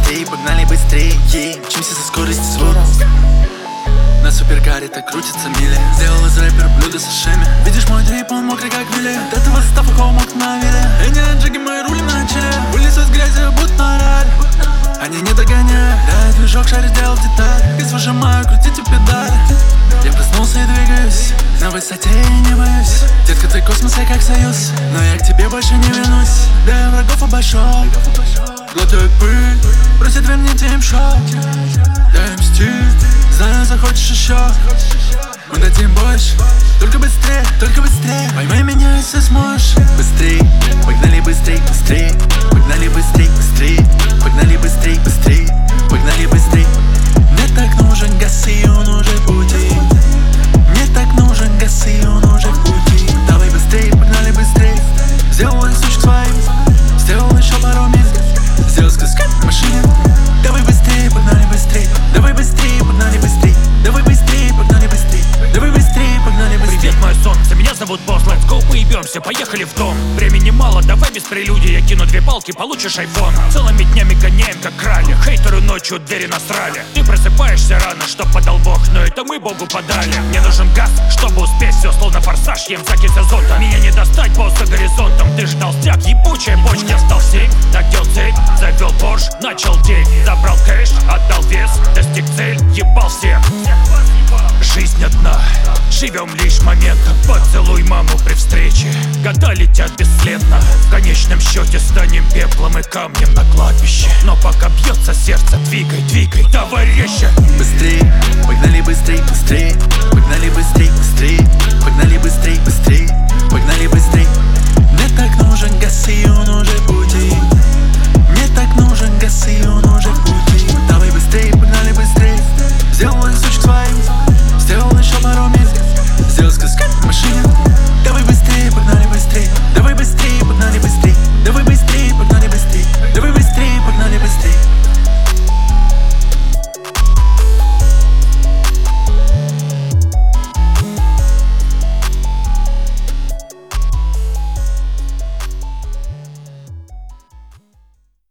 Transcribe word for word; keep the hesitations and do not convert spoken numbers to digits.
быстрей, погнали быстрей. Мчимся со скоростью звука. На суперкаре так крутится мили. Сделал из рэпера блюдо с шами. Видишь мой дрип, он мокрый как вилли. От этого состава холмок на вилле. Эни джеги, мы рулим на чиле. Улицы с грязью, будто на ралли. Они не догоняют. Да, движок шарит, делал деталь. Газ выжимаю, крутите педали. Я проснулся и двигаюсь. На высоте я не боюсь. Детка, ты космос, я как союз. Но я к тебе больше не вернусь. Да, я врагов обошел. Глотают пыль, просит верните им шаг. Дай им стиль, знаю, захочешь еще. Мы дадим больше, только быстрее, только быстрее. Поймай меня, если сможешь. Быстрей, погнали быстрей, быстрей. Погнали быстрей, быстрей. Погнали быстрей, быстрей. Погнали быстрей. Мне так нужен газ, и он уже в пути. Мне так нужен газ, и он уже в пути. Давай быстрей, погнали быстрей. Сделал их сучек своим. Сделал еще пару миль. Сделал сказ-сказ в машине. Давай быстрее, погнали быстрей. Давай быстрее, погнали быстрей. Давай быстрее, погнали быстрей. Давай быстрее, погнали быстрей. Привет, мое солнце, меня зовут Босс. Let's go, поебемся, поехали в дом. Времени мало, давай без прелюдий. Я кину две палки, получишь айфон. Целыми днями гоняем, как крали. Хейтеры ночью двери насрали. Ты просыпаешься рано, чтоб подал бог, но это мы богу подали. Мне нужен газ, чтобы успеть все, словно форсаж, ем заки с азота. Меня не достать, босс, за горизонтом. Ты ждал стяг, ебучая бочка. Я стал семь, надел цепь, завел Порш, начал день. Забрал кэш, отдал вес, достиг цель, ебал всех. Жизнь одна, живем лишь моментом. Поцелуй маму при встрече. Года летят бесследно. В конечном счете станем пеплом и камнем на кладбище. Но пока бьется сердце, двигай, двигай, давай резче. Быстрей, погнали быстрей, быстрей. Погнали быстрей, быстрей. Погнали быстрей, быстрей.